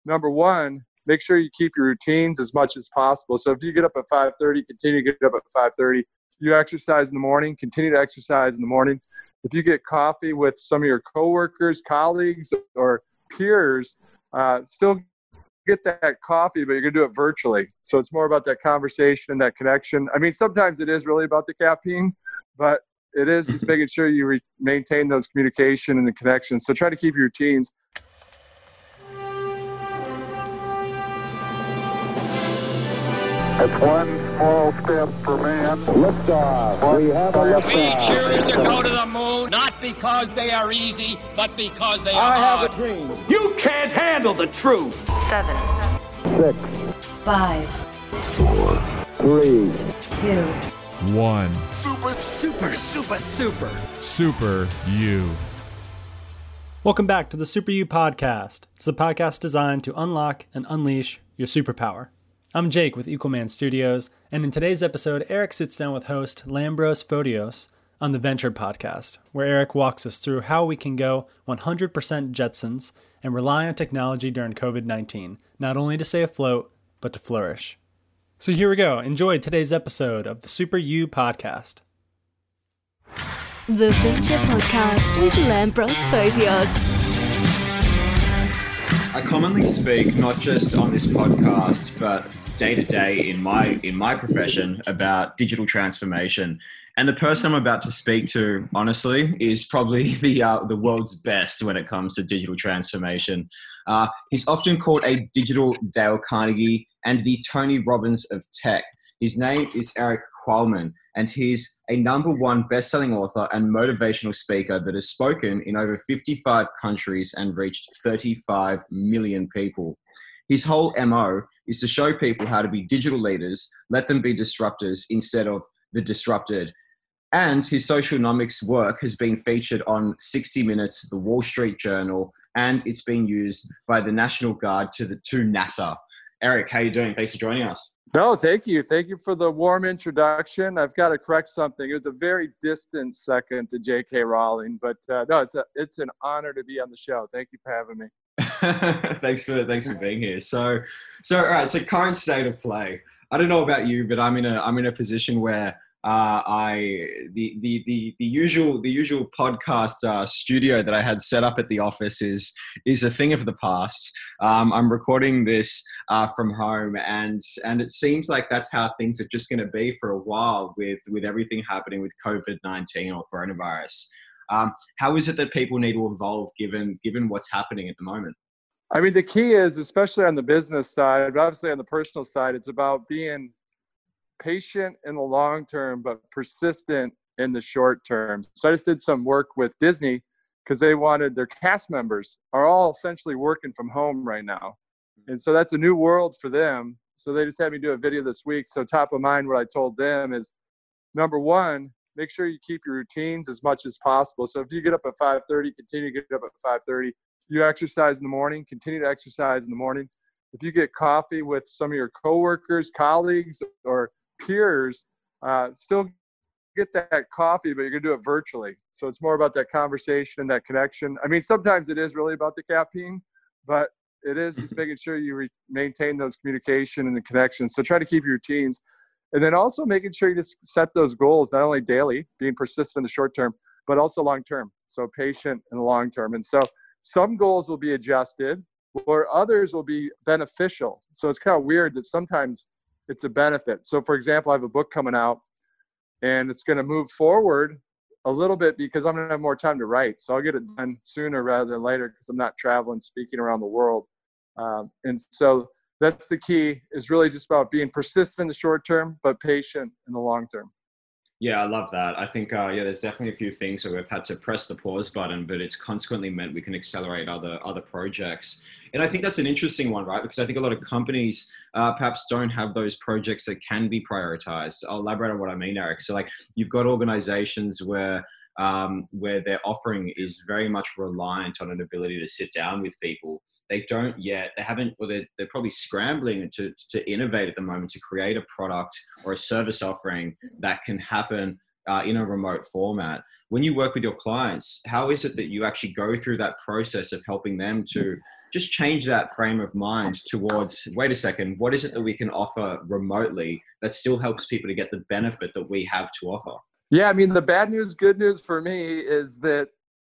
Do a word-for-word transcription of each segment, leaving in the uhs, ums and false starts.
number one, make sure you keep your routines as much as possible. So if you get up at five thirty, continue to get up at five thirty. You exercise in the morning, continue to exercise in the morning. If you get coffee with some of your coworkers, colleagues, or peers, uh, still get that coffee, but you're going to do it virtually. So it's more about that conversation, that connection. I mean, sometimes it is really about the caffeine, but it is just making sure you re- maintain those communication and the connections. So try to keep your routines. It's one small step for man. Liftoff. We have a liftoff. We choose to go to the moon, not because they are easy, but because they are I hard. have a dream. You can't handle the truth. Seven. Six. Five. Four. Three. Two. One. Super, super, super, super. Super you. Welcome back to the Super You Podcast. It's the podcast designed to unlock and unleash your superpower. I'm Jake with Equalman Studios, and in today's episode, Eric sits down with host Lambros Photios on the Venture Podcast, where Eric walks us through how we can go one hundred percent Jetsons and rely on technology during covid nineteen, not only to stay afloat, but to flourish. So here we go. Enjoy today's episode of the Super You Podcast. The Venture Podcast with Lambros Photios. I commonly speak not just on this podcast, but day to day in my in my profession about digital transformation. And the person I'm about to speak to, honestly, is probably the uh, the world's best when it comes to digital transformation. Uh, he's often called a digital Dale Carnegie and the Tony Robbins of tech. His name is Eric Qualman, and he's a number one best-selling author and motivational speaker that has spoken in over fifty-five countries and reached thirty-five million people. His whole M O is to show people how to be digital leaders, let them be disruptors instead of the disrupted. And his socialnomics work has been featured on sixty minutes, The Wall Street Journal, and it's been used by the National Guard to the to NASA. Eric, how are you doing? Thanks for joining us. No, thank you. Thank you for the warm introduction. I've got to correct something. It was a very distant second to J K. Rowling, but uh, no, it's a, it's an honor to be on the show. Thank you for having me. thanks for thanks for being here. So, so all right. So, current state of play. I don't know about you, but I'm in a I'm in a position where uh, I the, the the the usual the usual podcast uh, studio that I had set up at the office is is a thing of the past. Um, I'm recording this uh, from home, and and it seems like that's how things are just going to be for a while with with everything happening with covid nineteen or coronavirus. Um, how is it that people need to evolve given given what's happening at the moment? I mean, the key is, especially on the business side, but obviously on the personal side, it's about being patient in the long term, but persistent in the short term. So I just did some work with Disney because they wanted their cast members are all essentially working from home right now. And so that's a new world for them. So they just had me do a video this week. So top of mind, what I told them is, number one, make sure you keep your routines as much as possible. So if you get up at five thirty, continue to get up at five thirty. You exercise in the morning, continue to exercise in the morning. If you get coffee with some of your coworkers, colleagues, or peers, uh, still get that coffee, but you're going to do it virtually. So it's more about that conversation and that connection. I mean, sometimes it is really about the caffeine, but it is just making sure you re- maintain those communication and the connections. So try to keep your routines. And then also making sure you just set those goals, not only daily, being persistent in the short term, but also long term. So patient in the long term. And so some goals will be adjusted or others will be beneficial. So it's kind of weird that sometimes it's a benefit. So for example, I have a book coming out and it's going to move forward a little bit because I'm going to have more time to write. So I'll get it done sooner rather than later because I'm not traveling, speaking around the world. Um, and so that's the key, is really just about being persistent in the short term, but patient in the long term. Yeah, I love that. I think, uh, yeah, there's definitely a few things where we've had to press the pause button, but it's consequently meant we can accelerate other other projects. And I think that's an interesting one, right? Because I think a lot of companies uh, perhaps don't have those projects that can be prioritized. I'll elaborate on what I mean, Eric. So like you've got organizations where um, where their offering is very much reliant on an ability to sit down with people. They don't yet, they haven't, or they're, they're probably scrambling to, to innovate at the moment to create a product or a service offering that can happen uh, in a remote format. When you work with your clients, how is it that you actually go through that process of helping them to just change that frame of mind towards, wait a second, what is it that we can offer remotely that still helps people to get the benefit that we have to offer? Yeah, I mean, the bad news, good news for me is that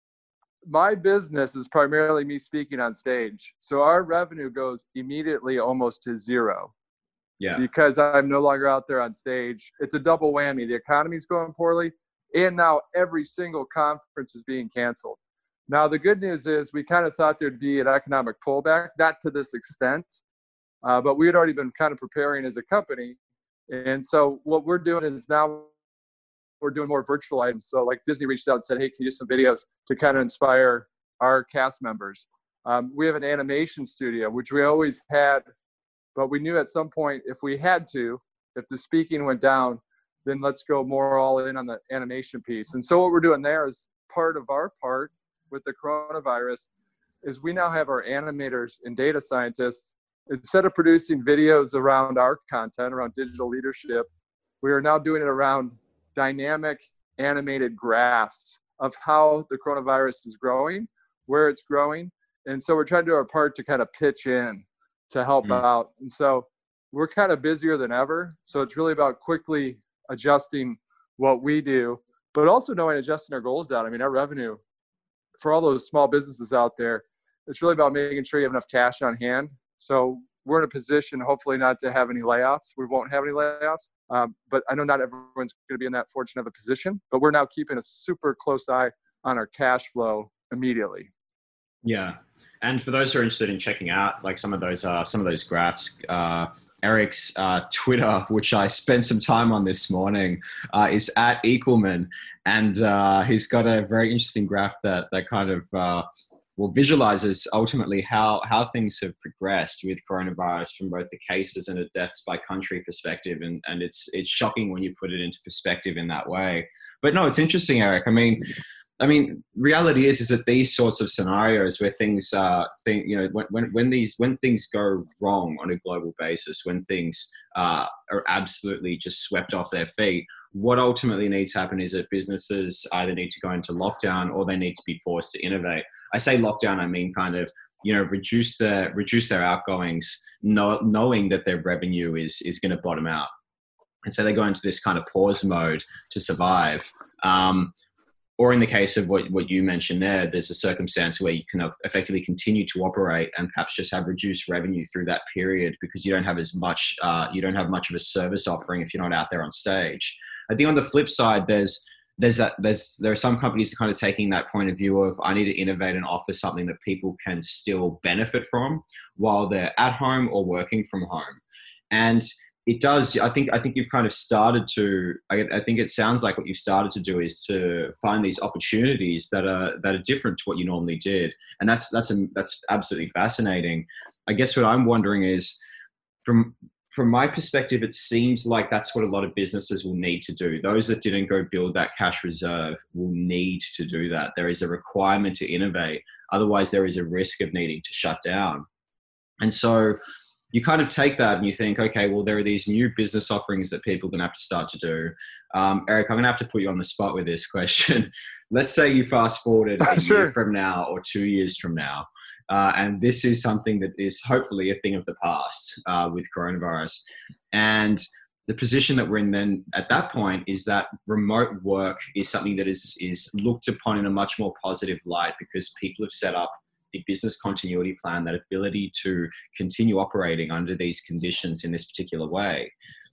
my business is primarily me speaking on stage. So our revenue goes immediately almost to zero. Yeah. Because I'm no longer out there on stage. It's a double whammy. The economy's going poorly, and now every single conference is being canceled. Now, the good news is we kind of thought there'd be an economic pullback, not to this extent, uh, but we had already been kind of preparing as a company. And so what we're doing is now we're doing more virtual items. So like Disney reached out and said, hey, can you do some videos to kind of inspire our cast members? Um, we have an animation studio, which we always had, but we knew at some point if we had to, if the speaking went down, then let's go more all in on the animation piece. And so what we're doing there is part of our part with the coronavirus is we now have our animators and data scientists, instead of producing videos around our content, around digital leadership, we are now doing it around dynamic animated graphs of how the coronavirus is growing, where it's growing. And so we're trying to do our part to kind of pitch in to help mm. out. And so we're kind of busier than ever. So it's really about quickly adjusting what we do, but also knowing adjusting our goals down. I mean, our revenue for all those small businesses out there, it's really about making sure you have enough cash on hand. So we're in a position, hopefully not to have any layoffs. We won't have any layoffs. Um, but I know not everyone's going to be in that fortunate of a position, but we're now keeping a super close eye on our cash flow immediately. Yeah. And for those who are interested in checking out like some of those, uh, some of those graphs, uh, Eric's uh, Twitter, which I spent some time on this morning, uh, is at Equalman. And uh, he's got a very interesting graph that, that kind of, uh, well, visualizes ultimately how, how things have progressed with coronavirus from both the cases and the deaths by country perspective. And, and it's, it's shocking when you put it into perspective in that way. But no, it's interesting, Eric. I mean, I mean, reality is, is that these sorts of scenarios where things, uh, think, you know, when, when, when these, when things go wrong on a global basis, when things uh, are absolutely just swept off their feet, what ultimately needs to happen is that businesses either need to go into lockdown or they need to be forced to innovate. I say lockdown, I mean kind of, you know, reduce their, reduce their outgoings, know, knowing that their revenue is, is going to bottom out. And so they go into this kind of pause mode to survive. Um, Or in the case of what, what you mentioned there, there's a circumstance where you can effectively continue to operate and perhaps just have reduced revenue through that period because you don't have as much, uh, you don't have much of a service offering if you're not out there on stage. I think on the flip side, there's there's that there's there are some companies kind of taking that point of view of I need to innovate and offer something that people can still benefit from while they're at home or working from home, and it does. I think. I think you've kind of started to. I, I think it sounds like what you've started to do is to find these opportunities that are that are different to what you normally did, and that's that's a, that's absolutely fascinating. I guess what I'm wondering is, from from my perspective, it seems like that's what a lot of businesses will need to do. Those that didn't go build that cash reserve will need to do that. There is a requirement to innovate. Otherwise, there is a risk of needing to shut down, and so. You kind of take that and you think, okay, well, there are these new business offerings that people are going to have to start to do. Um, Eric, I'm going to have to put you on the spot with this question. Let's say you fast forwarded a sure. year from now or two years from now, uh, and this is something that is hopefully a thing of the past uh, with coronavirus. And the position that we're in then at that point is that remote work is something that is is looked upon in a much more positive light because people have set up the business continuity plan, that ability to continue operating under these conditions in this particular way.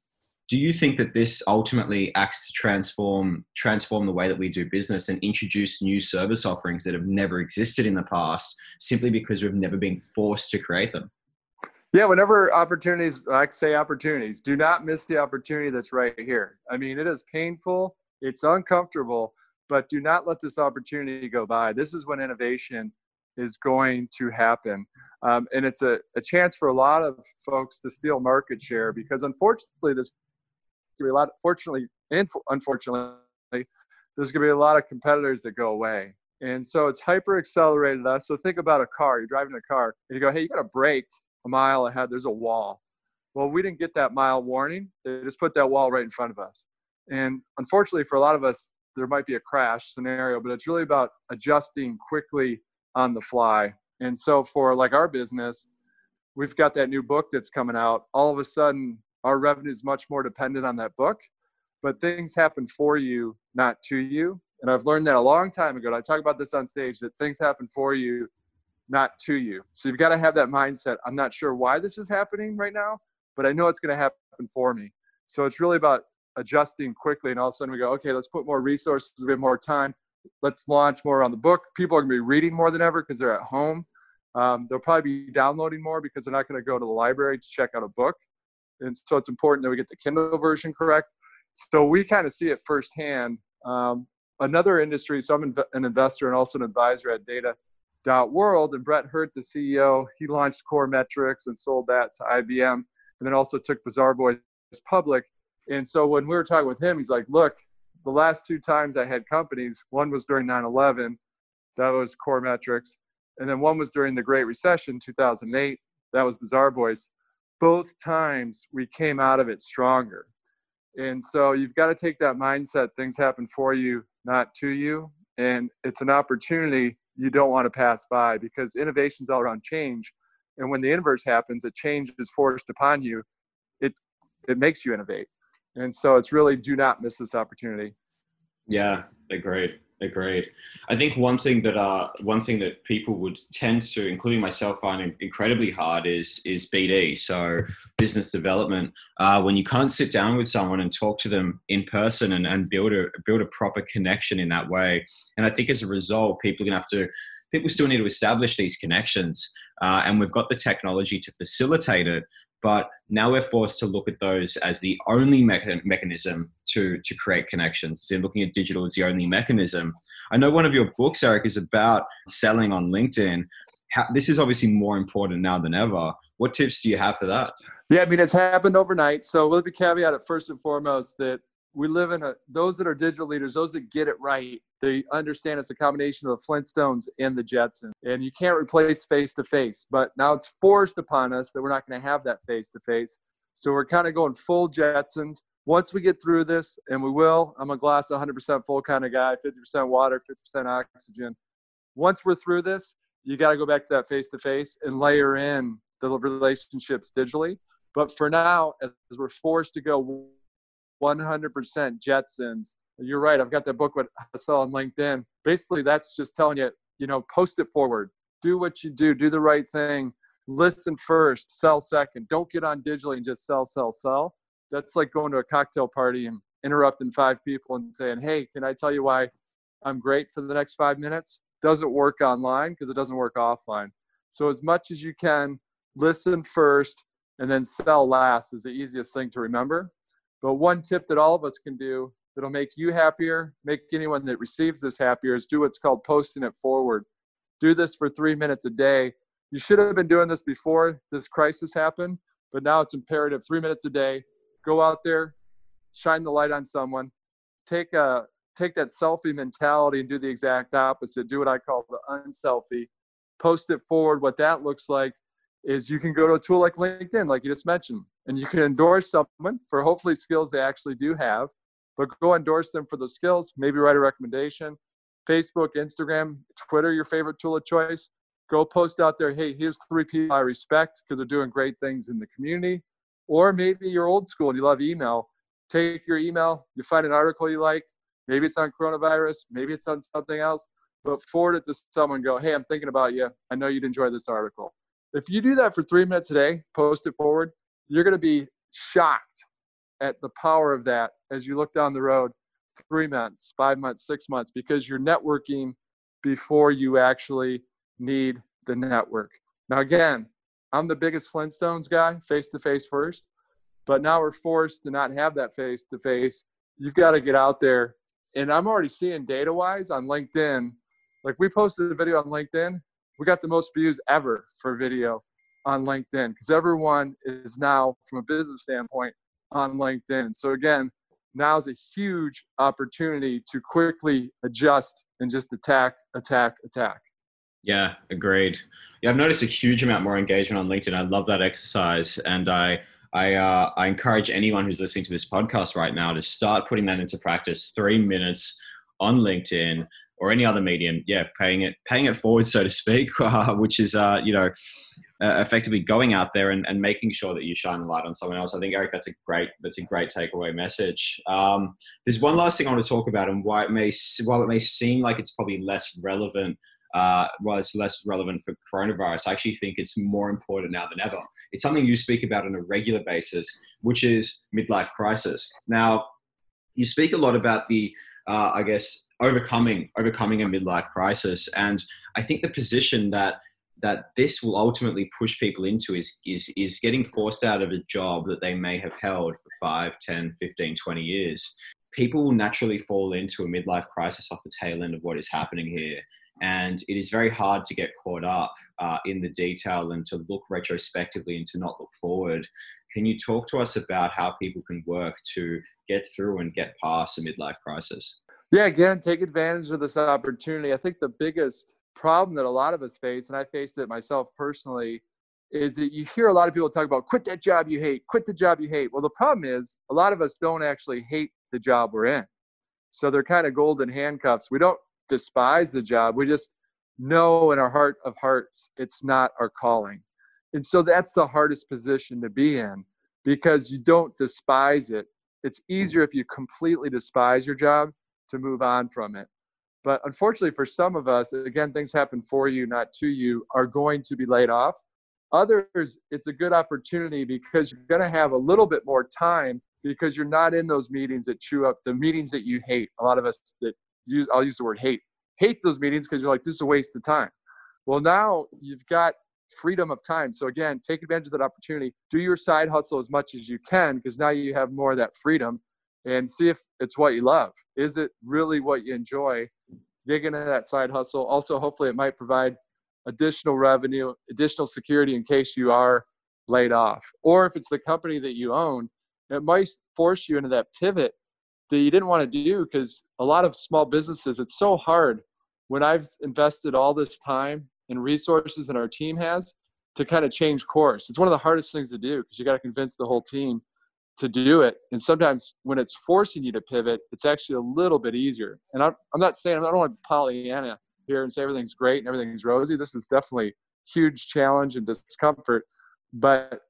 Do you think that this ultimately acts to transform transform the way that we do business and introduce new service offerings that have never existed in the past simply because we've never been forced to create them? Yeah, whenever opportunities, like say opportunities, do not miss the opportunity that's right here. I mean, it is painful, it's uncomfortable, but do not let this opportunity go by. This is when innovation is going to happen. Um, and it's a, a chance for a lot of folks to steal market share because unfortunately, this going to be a lot, fortunately and unfortunately, there's going to be a lot of competitors that go away. And so it's hyper accelerated us. So think about a car, you're driving a car and you go, hey, you got to brake a mile ahead. There's a wall. Well, we didn't get that mile warning. They just put that wall right in front of us. And unfortunately for a lot of us, there might be a crash scenario, but it's really about adjusting quickly on the fly. And so for like our business, we've got that new book that's coming out. All of a sudden, our revenue is much more dependent on that book, but things happen for you, not to you. And I've learned that a long time ago. And I talk about this on stage, that things happen for you, not to you. So you've got to have that mindset. I'm not sure why this is happening right now, but I know it's going to happen for me. So it's really about adjusting quickly. And all of a sudden we go, okay, let's put more resources, we have more time. Let's launch more on the book. People are going to be reading more than ever because they're at home. Um, they'll probably be downloading more because they're not going to go to the library to check out a book. And so it's important that we get the Kindle version correct. So we kind of see it firsthand. Um, another industry, so I'm an investor and also an advisor at data dot world. And Brett Hurt, the C E O, he launched Core Metrics and sold that to I B M, and then also took Bazaarboys public. And so when we were talking with him, he's like, look, the last two times I had companies, one was during nine eleven, that was Core Metrics. And then one was during the Great Recession, two thousand eight, that was Bazaarboys. Both times we came out of it stronger. And so you've got to take that mindset, things happen for you, not to you. And it's an opportunity you don't want to pass by, because innovation's all around change. And when the inverse happens, that change is forced upon you, it it makes you innovate. And so it's really, do not miss this opportunity. Yeah, agreed. Agreed. I think one thing that uh one thing that people would tend to, including myself, find incredibly hard is is B D. So business development. Uh, when you can't sit down with someone and talk to them in person and, and build a build a proper connection in that way. And I think as a result, people are gonna have to people still need to establish these connections. Uh, and we've got the technology to facilitate it. But now we're forced to look at those as the only mecha- mechanism to, to create connections. So looking at digital as the only mechanism. I know one of your books, Eric, is about selling on LinkedIn. How, this is obviously more important now than ever. What tips do you have for that? Yeah, I mean, it's happened overnight. So we'll be caveat it first and foremost that we live in a, those that are digital leaders, those that get it right, they understand it's a combination of the Flintstones and the Jetsons. And you can't replace face-to-face. But now it's forced upon us that we're not going to have that face-to-face. So we're kind of going full Jetsons. Once we get through this, and we will, I'm a glass one hundred percent full kind of guy, fifty percent water, fifty percent oxygen. Once we're through this, you got to go back to that face-to-face and layer in the relationships digitally. But for now, as we're forced to go one hundred percent Jetsons, you're right. I've got that book, What I Sell on LinkedIn. Basically, that's just telling you, you know, post it forward. Do what you do. Do the right thing. Listen first. Sell second. Don't get on digitally and just sell, sell, sell. That's like going to a cocktail party and interrupting five people and saying, hey, can I tell you why I'm great for the next five minutes? Doesn't work online because it doesn't work offline. So as much as you can, listen first and then sell last is the easiest thing to remember. But one tip that all of us can do that'll make you happier, make anyone that receives this happier, is do what's called posting it forward. Do this for three minutes a day. You should have been doing this before this crisis happened, but now it's imperative. Three minutes a day. Go out there, shine the light on someone. Take a take that selfie mentality and do the exact opposite. Do what I call the unselfie. Post it forward. What that looks like is you can go to a tool like LinkedIn, like you just mentioned, and you can endorse someone for hopefully skills they actually do have, but go endorse them for the skills, maybe write a recommendation. Facebook, Instagram, Twitter, your favorite tool of choice. Go post out there, hey, here's three people I respect because they're doing great things in the community. Or maybe you're old school and you love email. Take your email, you find an article you like. Maybe it's on coronavirus, maybe it's on something else, but forward it to someone, go, hey, I'm thinking about you. I know you'd enjoy this article. If you do that for three minutes a day, post it forward, you're going to be shocked at the power of that as you look down the road, three months, five months, six months, because you're networking before you actually need the network. Now, again, I'm the biggest Flintstones guy, face-to-face first, but now we're forced to not have that face-to-face. You've got to get out there. And I'm already seeing data-wise on LinkedIn, like we posted a video on LinkedIn, we got the most views ever for video on LinkedIn because everyone is now, from a business standpoint, on LinkedIn. So again, now is a huge opportunity to quickly adjust and just attack, attack, attack. Yeah, agreed. Yeah, I've noticed a huge amount more engagement on LinkedIn. I love that exercise. And I, I, uh, I encourage anyone who's listening to this podcast right now to start putting that into practice. Three minutes on LinkedIn or any other medium. Yeah, paying it, paying it forward, so to speak, uh, which is, uh, you know, Uh, effectively going out there and, and making sure that you shine the light on someone else. I think, Eric, that's a great that's a great takeaway message. Um, there's one last thing I want to talk about, and why it may while it may seem like it's probably less relevant, uh, while it's less relevant for coronavirus, I actually think it's more important now than ever. It's something you speak about on a regular basis, which is midlife crisis. Now, you speak a lot about the, uh, I guess, overcoming overcoming a midlife crisis, and I think the position that that this will ultimately push people into is, is, is getting forced out of a job that they may have held for five, ten, fifteen, twenty years. People will naturally fall into a midlife crisis off the tail end of what is happening here. And it is very hard to get caught up uh, in the detail and to look retrospectively and to not look forward. Can you talk to us about how people can work to get through and get past a midlife crisis? Yeah, again, take advantage of this opportunity. I think the biggest problem that a lot of us face, and I faced it myself personally, is that you hear a lot of people talk about quit that job you hate, quit the job you hate. Well, the problem is a lot of us don't actually hate the job we're in. So they're kind of golden handcuffs. We don't despise the job. We just know in our heart of hearts, it's not our calling. And so that's the hardest position to be in, because you don't despise it. It's easier if you completely despise your job to move on from it. But unfortunately for some of us, again, things happen for you, not to you, are going to be laid off. Others, it's a good opportunity because you're going to have a little bit more time because you're not in those meetings that chew up the meetings that you hate. A lot of us that use, I'll use the word hate, hate those meetings because you're like, this is a waste of time. Well, now you've got freedom of time. So again, take advantage of that opportunity. Do your side hustle as much as you can, because now you have more of that freedom, and see if it's what you love. Is it really what you enjoy? Dig into that side hustle. Also, hopefully it might provide additional revenue, additional security in case you are laid off. Or if it's the company that you own, it might force you into that pivot that you didn't want to do, because a lot of small businesses, it's so hard when I've invested all this time and resources and our team has to kind of change course. It's one of the hardest things to do because you got to convince the whole team to do it. And sometimes when it's forcing you to pivot, it's actually a little bit easier. And I'm, I'm not saying, I don't want to Pollyanna here and say everything's great and everything's rosy. This is definitely huge challenge and discomfort. But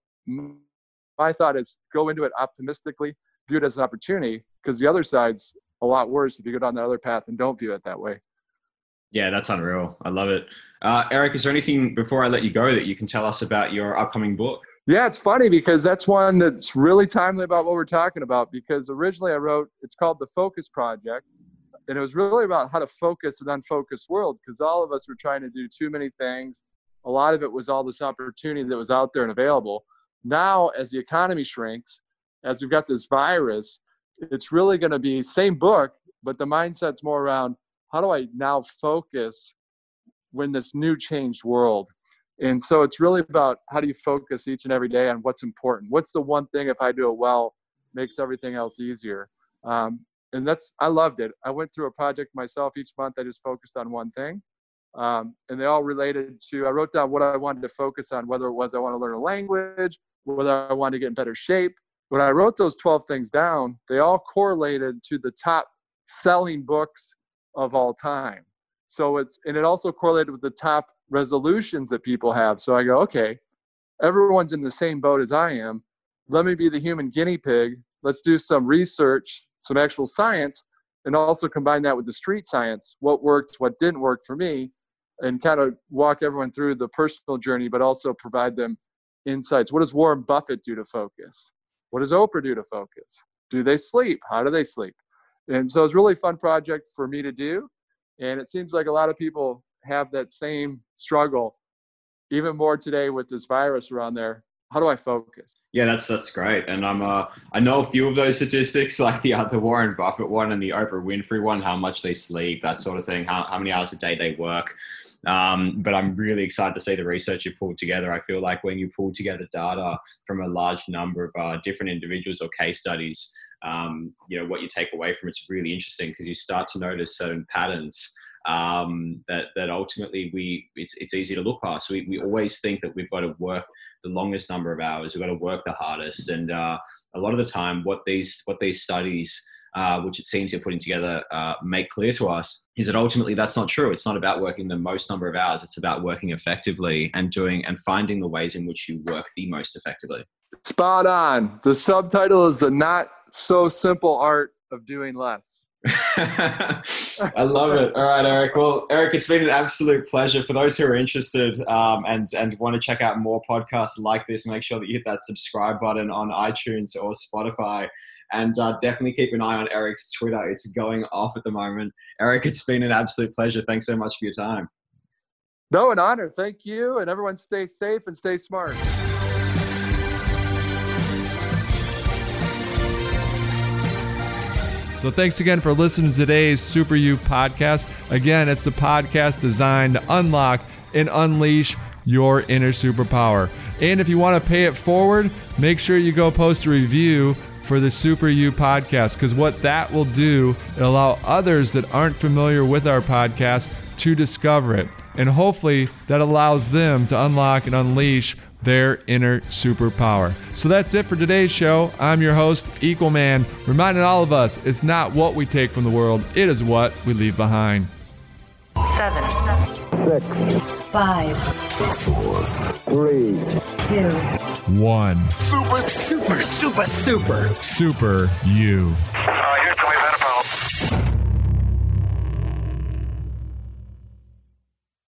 my thought is go into it optimistically, view it as an opportunity, because the other side's a lot worse if you go down the other path and don't view it that way. Yeah, that's unreal. I love it. Uh, Eric, is there anything before I let you go that you can tell us about your upcoming book? Yeah, it's funny because that's one that's really timely about what we're talking about, because originally I wrote, it's called The Focus Project, and it was really about how to focus an unfocused world, because all of us were trying to do too many things. A lot of it was all this opportunity that was out there and available. Now, as the economy shrinks, as we've got this virus, it's really going to be same book, but the mindset's more around how do I now focus when this new changed world. And so it's really about how do you focus each and every day on what's important. What's the one thing, if I do it well, makes everything else easier. Um, and that's, I loved it. I went through a project myself each month. I just focused on one thing. Um, and they all related to, I wrote down what I wanted to focus on, whether it was I want to learn a language, whether I wanted to get in better shape. When I wrote those twelve things down, they all correlated to the top selling books of all time. So it's, and it also correlated with the top resolutions that people have. So I go, okay, everyone's in the same boat as I am. Let me be the human guinea pig. Let's do some research, some actual science, and also combine that with the street science. What worked, what didn't work for me, and kind of walk everyone through the personal journey, but also provide them insights. What does Warren Buffett do to focus? What does Oprah do to focus? Do they sleep? How do they sleep? And so it's a really fun project for me to do. And it seems like a lot of people have that same struggle, even more today with this virus around there. How do I focus? Yeah, that's that's great. And I'm uh, I know a few of those statistics, like the uh, the Warren Buffett one and the Oprah Winfrey one, how much they sleep, that sort of thing, how, how many hours a day they work. Um, but I'm really excited to see the research you pulled together. I feel like when you pull together data from a large number of uh, different individuals or case studies, um, you know, what you take away from it's really interesting, because you start to notice certain patterns um, that, that ultimately we, it's, it's easy to look past. We, we always think that we've got to work the longest number of hours. We've got to work the hardest. And uh, a lot of the time, what these what these studies, uh, which it seems you're putting together, uh, make clear to us is that ultimately that's not true. It's not about working the most number of hours. It's about working effectively and doing and finding the ways in which you work the most effectively. Spot on. The subtitle is The Not So Simple Art of Doing Less. I love it. All right, Eric. Well, Eric, it's been an absolute pleasure. For those who are interested um, and, and want to check out more podcasts like this, make sure that you hit that subscribe button on iTunes or Spotify. And uh, definitely keep an eye on Eric's Twitter. It's going off at the moment. Eric, it's been an absolute pleasure. Thanks so much for your time. No, an honor. Thank you. And everyone stay safe and stay smart. So thanks again for listening to today's Super You podcast. Again, it's the podcast designed to unlock and unleash your inner superpower. And if you want to pay it forward, make sure you go post a review for the Super You podcast, because what that will do, it'll allow others that aren't familiar with our podcast to discover it. And hopefully that allows them to unlock and unleash their inner superpower. So that's it for today's show. I'm your host, Equal Man, reminding all of us it's not what we take from the world, it is what we leave behind. Seven. Six. Five. Four. Three. Two. One. Super, super, super, super. Super You.